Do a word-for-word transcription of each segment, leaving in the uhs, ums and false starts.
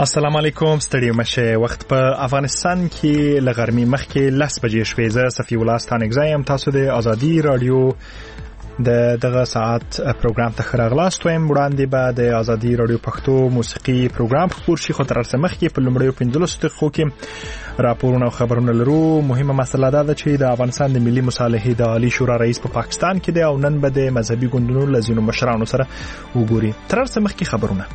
السلام علیکم، ستړي مشه. وخت په افغانستان کې له غرمې مخکې لس بجې شوې. زه صفي الله ستانګزی یم. تاسو د ازادي رادیو د دغه ساعت پروګرام ته راغلاست. وایم وړاندې به د ازادي رادیو پښتو موسیقي پروګرام خپور شي، خو تر څه مخکې په لومړیو پنځلسو دقیقو کې راپورونه او خبرونه لرو. مهمه مسله دا ده چې د افغانستان د ملي مصالحې د عالی شورا رئیس په پا پاکستان کې دی او نن به د مذهبي ګوندونو له ځینو مشرانو سره وګوري. تر څه مخکې خبرونه.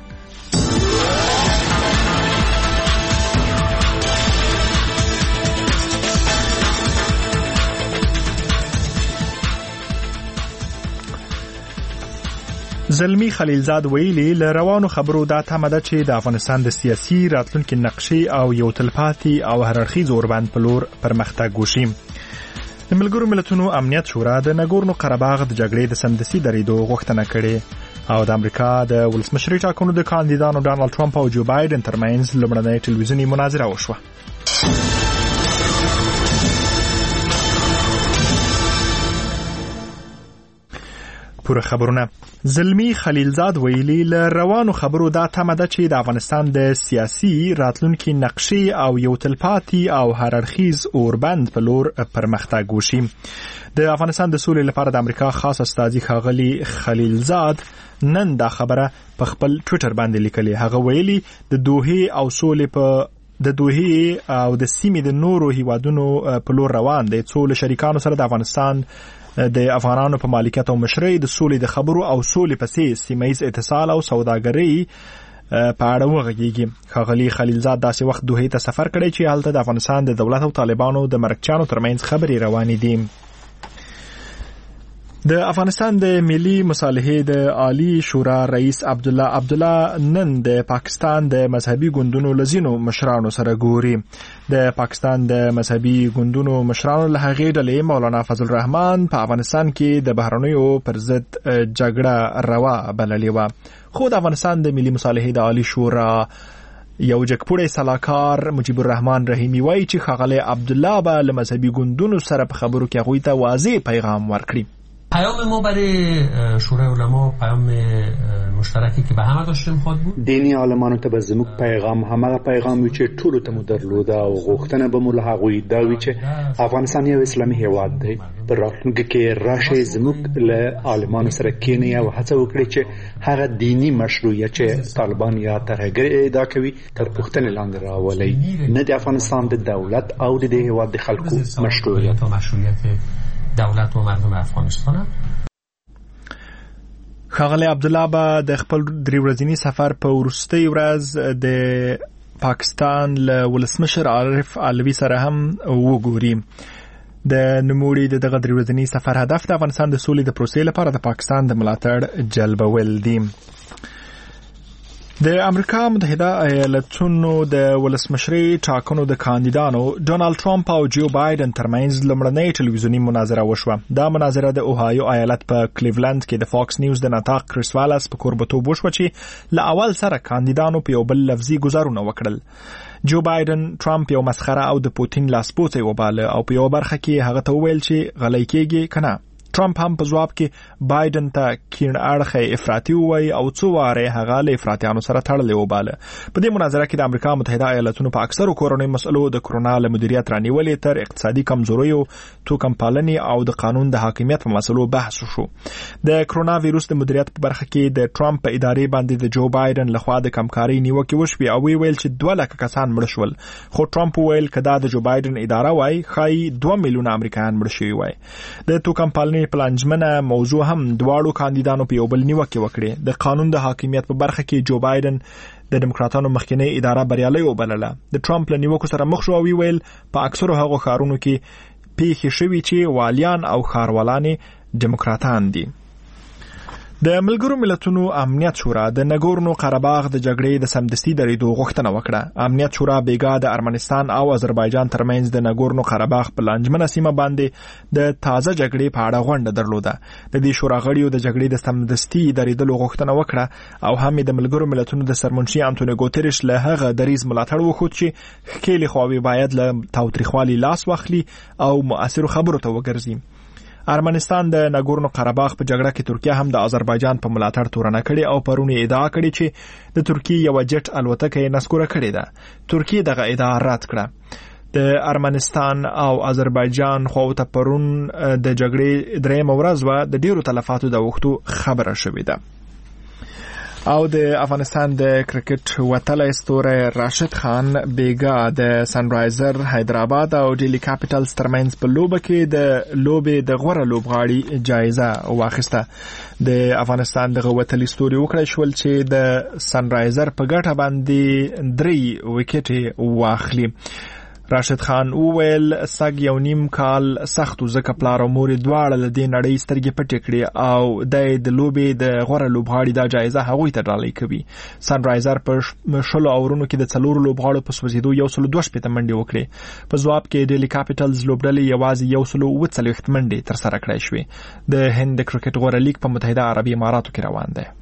زلمی خلیلزاد ویلي له روانو خبرو دا تمه ده چې د افغانستان د سیاسي راتلونکي نقشې او یو تلپاتې او هررخیز اوربند په لور پرمختګ وشي. د ملګرو ملتونو امنیت شورا د ناګورنو قرهباغ د جګړې د سمدستي درېدو غوښتنه کړې او د امریکا د ولسمشرۍ ټاکنو د کاندیدانو ډانلډ ټرمپ او جو بایدن ترمنځ لومړنۍ ټلویزیوني مناظره وشوه. پوره خبرونه. زلمی خلیلزاد ویلي له روانو خبرو دا تمه ده چې د افغانستان د سیاسي راتلونکي نقشې او یو تلپاتې او هررخیز اوربند په لور پرمختګ وشي. د افغانستان د سولې لپاره د امریکا خاص استازي ښاغلي خلیلزاد نن دا خبره په خپل ټویټر باندې لیکلې. هغه ویلي د دوحې او سولې په د دوحې او د سیمې د نورو هیوادونو په لور روان دي. څو له شریکانو سره د افغانستان د افغانانو په مالکیت او مشرۍ د سولې د خبرو او سولې پسې سیمه‌ییز اتصال او سوداګرۍ په اړه وغږیږي. ښاغلي خلیلزاد داسې وخت دوحې ته سفر کړی چې هلته د افغانستان د دولت او طالبانو د مرکچیانو ترمنځ خبرې روانې دي. د افغانستان د ملي مصالحې د عالی شورا رئیس عبدالله عبدالله نن د پاکستان د مذهبي ګوندونو لزینو مشرانو سره ګوري. د پاکستان د مذهبي ګوندونو مشرانو له هغې ډلې مولانا فضل الرحمن په افغانستان کې د بهرنیو پر ضد جګړه روا بللې وه. خو د افغانستان د ملي مصالحې د عالی شورا یو جګپوړی سلاکار مجیب الرحمن رحیمی وایي چې ښاغلی عبدالله به له مذهبي ګوندونو سره په خبرو کې هغوی ته واضح پیغام ورکړي. پیام ما برای شورای علما پیام مشترکی که به همه داشتیم خود بود. دینی عالمانو ته به زموږ پیغام همغه پیغام وي چې ټولو ته مو درلوده او غوښتنه به مو له هغوی دا وي چې افغانستان یو اسلامي هیواد دی. په راتلونکي کې راشئ زموږ له عالمانو سره کښېنئ او هڅه وکړئ چې هغه دیني مشروعیت چې طالبان یا ترهګر ادعا کوي تر پوښتنې لاندې راولئ، نه د افغانستان د دولت او د دې هیواد د خلکو مشروعیت دولت و مردم افغانستان. ښاغلی عبدالله به د خپل درې ورځني سفر په وروستۍ ورځ د پاکستان له ولسمشر عارف علوي سره هم وګوري. د نوموړي د دغه درې ورځني سفر هدف د افغانستان د سولې د پروسې لپاره د پاکستان د ملاتړ جلبول دي. د امریکا متحده ایالتونو د ولسمشرۍ ټاکنو د کاندیدانو ډانلډ ټرمپ او جو بایدن ترمنځ لومړنۍ ټلویزیوني مناظره وشوه. دا مناظره د اوهایو ایالت په کلیولند کې د فاکس نیوز د ناطق کریس والاس په کوربتوب وشوه چې له اول سره کاندیدانو په یو بل لفظي ګزارونه وکړل. جو بایدن ټرمپ یو مسخره او د پوتین لاسپوڅی وباله او په یو برخه کې هغه ته وویل چې غلی کېږي که نه. ټرمپ هم په ځواب کې بایدن ته کیڼ اړخی افراطي ووایي او څو واره هغه له افراطیانو سره تړلی وباله. په دې مناظره کې د امریکا متحده ایالتونو په اکثرو کورنیو مسئلو د کرونا له مدیریت رانیولې تر اقتصادي کمزوریو، توکم پالنې او د قانون د حاکمیت په مسئلو بحث وشو. د کرونا ویروس د مدیریت په برخه کې د ټرمپ په ادارې باندې د جو بایدن لخوا د کمکارۍ نیوکې وشوې او وی ویل چې دوه لکه کسان مړه شول. خو ټرمپ ویل که دا د جو بایدن اداره وای ښایي دوه میلیونه امریکایان مړه شوي وای. د توکم پالنې پلانجمنه موضوع هم دواړو کاندیدانو په یو بل نیوکې وکړې. د قانون د حاکمیت په برخه کې جو بایدن د دموکراتانو مخکینی اداره بریالۍ وبلله. د ټرمپ له نیوکو سره مخ شو او ویل په اکثرو هغو ښارونو کې پیښې شوي چې والیان او ښاروالانې دموکراتان دي. د ملګرو ملتونو امنیت شورا د ناګورنو قرهباغ د جګړې د سمدستي درېدو غوښتنه وکړه. امنیت شورا بیګا د ارمنستان او آذربایجان ترمنځ د ناګورنو قرهباغ په لانجمنه سیمه باندې د تازه جګړې په اړه غونډه درلوده. د دې شورا غړیو د جګړې د سمدستي درېدلو غوښتنه وکړه او هم د ملګرو ملتونو د سرمنشي انټونیو ګوتریش له هغه دریز ملاتړ وکړ چې ښکېلې خواوې باید له تاوتریخوالي لاس واخلي او مؤثرو خبرو ته وګرځي. ارمنستان د ناګورنو قرهباغ په جګړه کې ترکیه هم د آذربایجان په ملاتړ تورنه کړې او پرون ادعا کړې چې د ترکیه یو جټ الوتکه یې نسکوره کړې ده. ترکیه دغه ادعا رد کړه. د ارمنستان او آذربایجان خو ته پرون د جګړې درېم ورځ و د ډیرو تلفاتو د وختو خبره شوې ده. او د افغانستان د کرکټ وتلی ستوری راشد خان بیګا د سنرایزر حیدرآباد او ډیلی کاپیټلز ترمنځ په لوبه کې د لوبې د غوره لوبغاړي جایزه واخیسته. د افغانستان د وتلی ستوري وکړی شول چې د سنرایزر په ګټه باندې درې وکټې واخلي. راشد خان وویل سګ یو نیم کال سختو زکه پلار او مور دواړه له دې نړۍ سترګې پټې کړې او د لوبې د غوره لوبغاړي د جایزه هغوی ته ډالۍ کوي. سنرایزر په شلو اورونو کې د څلورو لوبغاړو په سوځېدو یو سل دوه شپېته منډې وکړې. په ځواب کې ډیلی کاپیټلز لوبډلې یوازې یو سل اوه څلوېښت منډې ترسره کړې شوې. د هند د کرکټ غوره لیګ په متحده عربي اماراتو کې روان دی.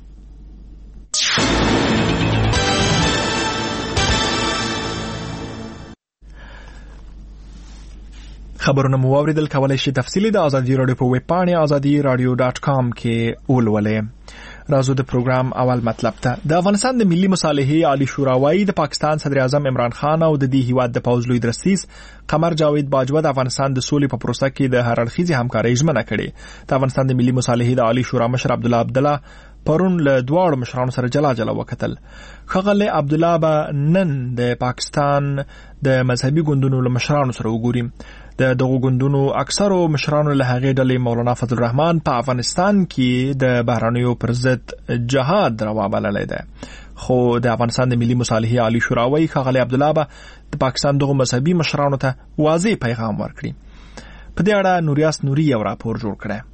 خبرونه مو اوریدل. کولای شئ تفصیلی د ازادي رادیو په ویب پاڼه ازادي رادیو ډاټ کام کې ولولئ. راځو د پروګرام اول مطلب ته. د افغانستان د ملي مصالحې عالی شورا وايي د پاکستان صدر اعظم عمران خان او د دې هیواد د پوز لوی درستیز قمر جاوید باجوه د افغانستان د سولې په پروسه کې د هر اړخیزې همکارۍ ژمنه کړې. د افغانستان د ملي مصالحې د عالی شورا مشر عبد الله عبدالله پرون له دواړو مشرانو سره جلا جلا وکتل. ښاغلی عبدالله به نن د پاکستان د مذهبي ګوندونو له مشرانو سره وګوري. د دغو ګوندونو اکثرو مشرانو له هغې ډلې مولانا فضل الرحمن په افغانستان کې د بهرنیو پر ضد جهاد روا بللی دی. خو د افغانستان د ملي مصالحې عالی شورا وايي ښاغلی عبدالله به د پاکستان دغو مذهبي مشرانو ته واضح پیغام ورکړي. په دې اړه نوریاس نوري یو راپور جوړ کړی.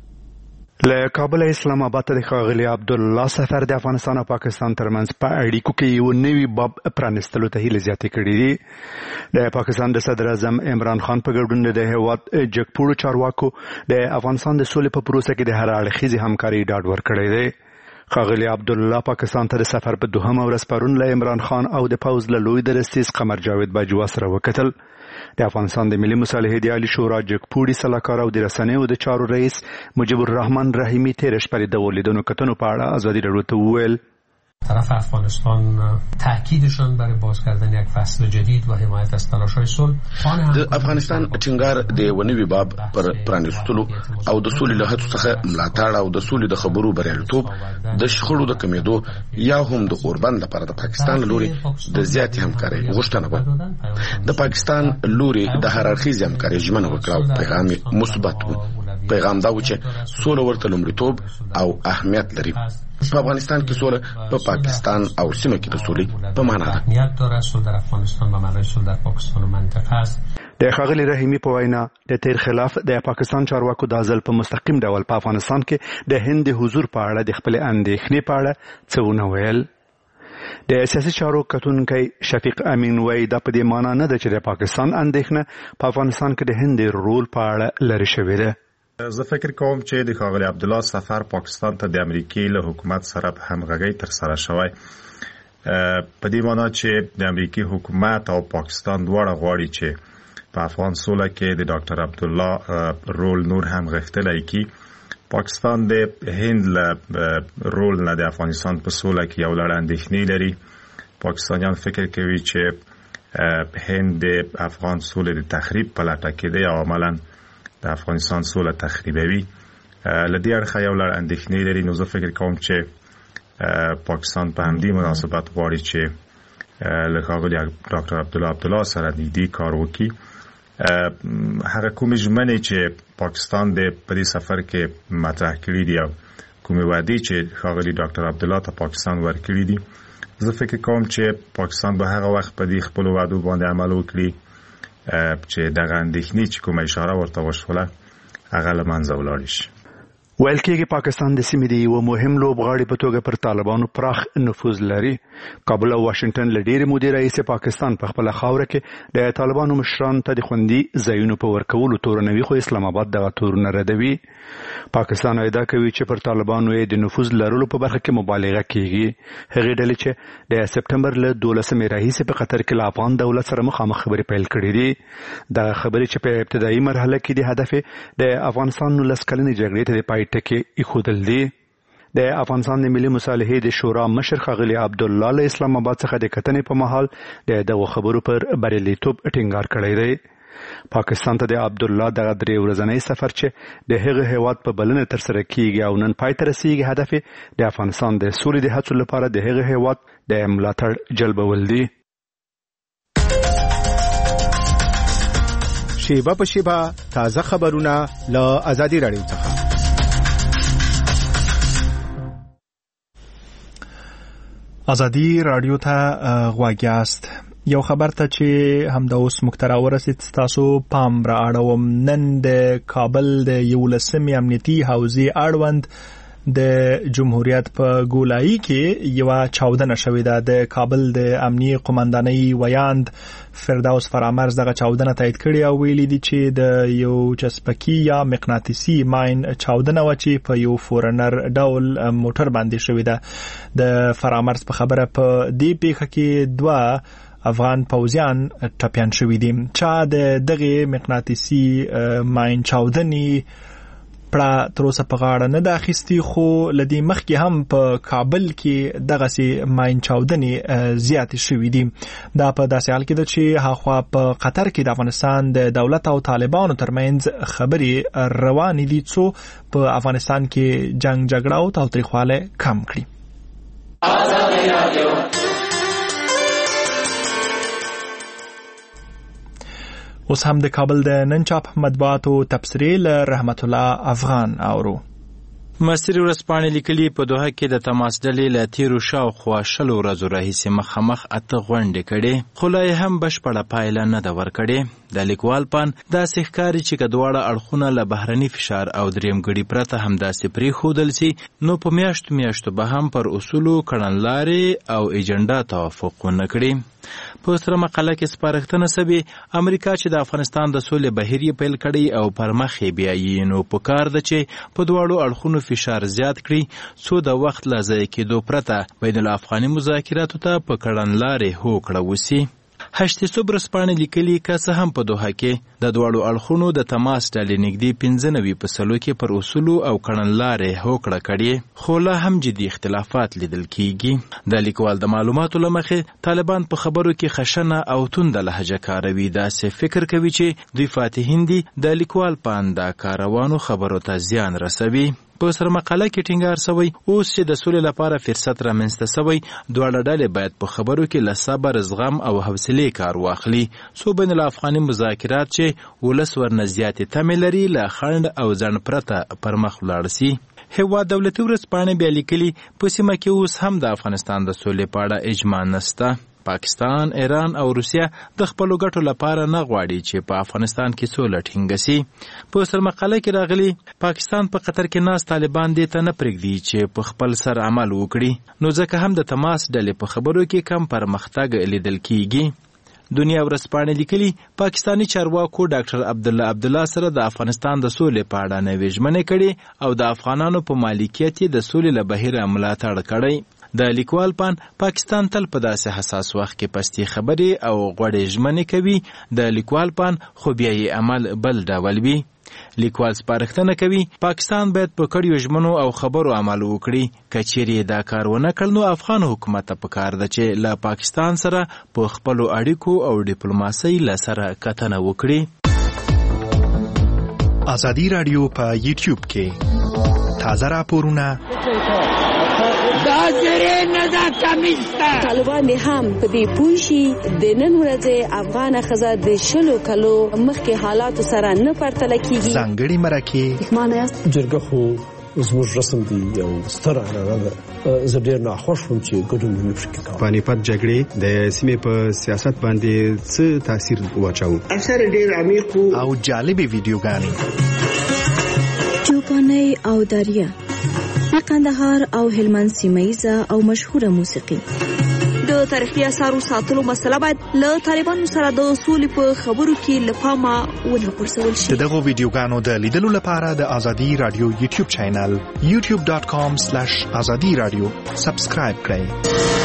له کابل اسلام آباد ته ښاغلی عبدالله سفر د افغانستان او پاکستان ترمنځ په اړیکو کې یو نوی باب پرانستلو ته هیله زیاتې کړې دي. د پاکستان د صدر اعظم عمران خان په ګډون د هیواد جګپوړو چارواکو د افغانستان د سولې په پروسه کې د هر اړخیزې همکارۍ ډاډ ورکړی دی. ښاغلی عبدالله پاکستان ته د سفر په دوهمه ورځ پرون له عمران خان او د پوز له لوی درستیز قمر جاوید باجوه سره وکتل. د افغانستان د ملي مصالحې د عالی شورا جګپوړي سلاکار او د رسنیو د چارو رئیس مجيب الرحمن رحیمی تیر شپه د ولیدونو کتنو په اړه ازادي رادیو ته وویل طرف افغانستان تاکیدشان برای باز کردن یک فصل جدید و حمایت از تلاش‌های صلح. د افغانستان ټینګار د ونوي باب پر پرانیستلو او د سولې له هڅو څخه ملاتړ او د سولې د خبرو بریالیتوب د شخړو د کمیدو یا هم د اوربند لپاره د پاکستان لوري د زیاتې همکارۍ غوښتنه وه. د پاکستان لوري د هر اړخیزې همکارۍ ژمنه وکړه او پیغام یې مثبت و. پیغام دا و چې سوله ورته لومړیتوب او اهمیت لري. په افغانستان کې سوله په پاکستان او سیمه کې د سولې په معنا ده. نیت داره سوله در افغانستان و معنای سوله در پاکستان و منطقه است. د ښاغلي رحیمی په وینا د تیر خلاف د پاکستان چارواکو د ځل په مستقیم ډول په افغانستان کې د هند حضور په اړه د خپل اندېښنې په اړه څه ونه ویل. د سیاسي چارو کتونکی شفیق امین وایي دا په دې معنا نه ده چې د پاکستان اندېښنه په افغانستان کې د هند رول په اړه لرې شوې ده. زه فکر کوم چې د ښاغلي عبدالله سفر پاکستان ته د امریکای له حکومت سره په همغږۍ تر سره شوی په دې معنی چې د امریکای حکومت او پاکستان دواړه غواړي چې په افغان سوله کې د ډاکټر عبدالله رول نور هم غښتلی کی. پاکستان د هند له رول نه د افغانستان په سوله کې یو لړ اندېښنې لري. پاکستانیان فکر کوي چې هند د افغان سولې د تخریب په لټه کې دی او عملاً د افغانستان سوله تخریبوي. لدې اړخه یو لړ اندېښنې لري. نو زه فکر کوم چې پاکستان په همدې مناسبت غواړي چې له ښاغلي ډاکټر عبدالله عبدالله سره نږدې کار وکړي. هغه کومې ژمنې چې پاکستان د په دې سفر کې مطرح کړي دي او کومې وعدې چې ښاغلي ډاکټر عبدالله ته پاکستان ورکړي دي، زه فکر کوم چې پاکستان به هغه وخت په دې خپلو وعدو باندې عمل وکړي چې دغه اندېښنې چې کومه اشاره ورته وشوله هغه له منځه ولاړې شي. ویل کېږي پاکستان د سیمې د یو مهم لوبغاړي په توګه پر طالبانو پراخ نفوذ لري. کابل او واشنگټن له ډېرې مودې راهیسې پاکستان په خپله خاوره کې د طالبانو مشرانو ته د خوندي ځایونو په ورکولو تورنوي، خو اسلام آباد دغه تورونه ردوي. پاکستان ادعا کوي چې پر طالبانو یې د نفوذ لرلو په برخه کې مبالغه کېږي. هغې ډلې چې د سپټمبر له دولسمې راهیسې په قطر کې له افغان دولت سره مخامخ خبرې پیل کړې دي. دغه خبرې چې په ابتدایي مرحله کې د هدف د افغانستان نولس کلنې جګړې ته د پای ټکی ایښودل دي. د افغانستان د ملي مصالحې د شورا مشر ښاغلي عبدالله له اسلام آباد څخه د کتنې په مهال د دغو خبرو پر بریالیتوب ټینګار کړی دی. پاکستان ته د عبدالله دغه درې ورځنی سفر چې د هغه هیواد په بلنه ترسره کیږي او نن پای ته رسیږي، هدف د افغانستان د سولې د هڅو لپاره د هغه هیواد د ملاتړ جلبول دي. شیبه په شیبه تازه خبرونه له آزادي راډیو څخه. آزادي راډیو ته غواړئ یاست. یو خبر ته چې همدا اوس مخترا ورسید تاسو پام را اړوم. نن د کابل د یولسمې امنیتي حوزې اړوند د جمهوریت په ګولایي کې یو چاودنه شوې ده. د کابل د امنیي قومندانۍ ویاند فردوس فرامرز دغه چاودنه تایید کړې او ویلي دي چې د یو چسپکي یا مقناطیسي ماین چاودنه و چې په یو فورنر ډول موټر باندې شوې ده. د فرامرز په خبره په دې پیښه کې دوه افغان پوځیان ټپیان شوي دي. چا د دغه مقناطیسي ماین چاودنې پړه تر اوسه په غاړه نه ده اخیستې، خو له دې مخکې هم په کابل کې دغسې ماین چاودنې زیاتې شوي دي. دا په داسې حال کې ده چې هاخوا په قطر کې د افغانستان د دولت او طالبانو ترمنځ خبرې روانې دي څو په افغانستان کې جنگ جګړه او تاوتریخوالی کم کړي. اوس هم د کابل د نن چاپ مطبوعاتو تبصرې له رحمت الله افغان اورو. مصري ورځپاڼې لیکلي په دوحه کې د تماس ډلې له تیرو شاوخوا شلو ورځو راهیسې مخامخ اته غونډې کړې، خو لا یې هم بشپړه پایله نه ده ورکړې. د لیکوال پان داسې ښکاري چې که دواړه اړخونه له بهرني فشار او درېمګړي پرته همداسې پرېښودل سي، نو په میاشتو میاشتو به هم پر اصولو کړنلارې او ایجنډا توافق ونه کړي. په سره مقاله کې سپارښتنه سوې امریکا چې د افغانستان د سولې بهیر یې پیل کړی او پر مخ یې بیایي، نو پکار ده چې په دواړو اړخونو فشار زیات کړي څو د وخت له ضایع کېدو پرته بین الافغاني مذاکراتو ته په کړنلارې هوکړه وسي. هشتې صبح ورځپاڼې لیکلي که څه هم په دوحه کې د دواړو اړخونو د تماس ډلې نږدې پنځه نوي په سلو کې پر اصولو او کړنلارې هوکړه کړې، خو لا هم جدي اختلافات لیدل کیږي. د لیکوال د معلوماتو له مخې طالبان په خبرو کې خشنه او تونده لهجه کاروي. داسې فکر کوي چې دوی فاتحین دي. د لیکوال پان د کاروانو خبرو ته زیان رسوي. په سره مقاله کې ټینګار سوی اوس چې د سولې لپاره فرصت رامنځته سوی، دواړه ډلې باید په خبرو کې له صبر، زغم او حوصلې کار واخلي څو بین الافغاني مذاکرات چې ولس ورنه زیاتې تمې لري له خنډ او ځنډ پرته پر مخ ولاړ سي. هیواد دولتي ورځپاڼې بیا لیکلي په سیمه کې اوس هم د افغانستان د سولې په اړه اجماع نسته. پاکستان، ایران او روسیه د خپلو ګټو لپاره نه غواړي چې په افغانستان کې سوله ټینګه سي. په سرمقاله کې راغلي پاکستان په قطر کې ناست طالبان دې ته نه پرېږدي چې په خپل سر عمل وکړي، نو ځکه هم د تماس ډلې په خبرو کې کم پرمختګ لیدل کیږي. دنیا ورځپاڼې لیکلي پاکستانی چارواکو ډاکټر عبدالله عبدالله سره د افغانستان د سولې په اړه نوې ژمنې کړي او د افغانانو په مالکیت یې د سولې له بهیره ملاتړ کړی. د لیکوال پان پاکستان تل په داسې حساس وخت کې پستې خبرې او غوړې ژمنې کوي. د لیکوال پان خو بیا یې عمل بل ډول وي. لیکوال سپارښتنه کوي پاکستان باید په کړیو ژمنو او خبرو عمل وکړي. که چیرې دا کار ونه کړ نو افغان حکومت ته پکار ده چې له پاکستان سره په خپلو اړیکو او ډیپلوماسۍ له سره کتنه وکړي. آزادي راډیو په یوټیوب کې تازه راپورونه دا زره نه دا کمیسته طالبان هم په دې پوښي د نن ورځې افغان خزه د شلو کلو مخکې حالات سره نه پرتله کیږي. ځانګړي مرکه معنی است جرګه خو زموږ رسم دی یو ستر عنعنه ده. زه ډېر ناخوښ وم چې ګډون مې پکې کاوه. پانیپت جګړې د سیمې په سیاست باندې څه تاثیر واچاوه؟ اثر ډېر عمیق او جالبې ویډیوګانې چوپان غزنی او دریه، د قندهار او هلمند سیمه‌ایزه او مشهوره موسیقي. د تاریخي اثارو ساتلو مسله باید له طالبانو سره د سولې په خبرو کې له پامه ونه غورځول شي. دغه ویډیوګانو د لیدلو لپاره د ازادي رادیو یوټیوب چینل یوټیوب ډاټ کام سلیش ازادي رادیو سبسکرایب کړئ.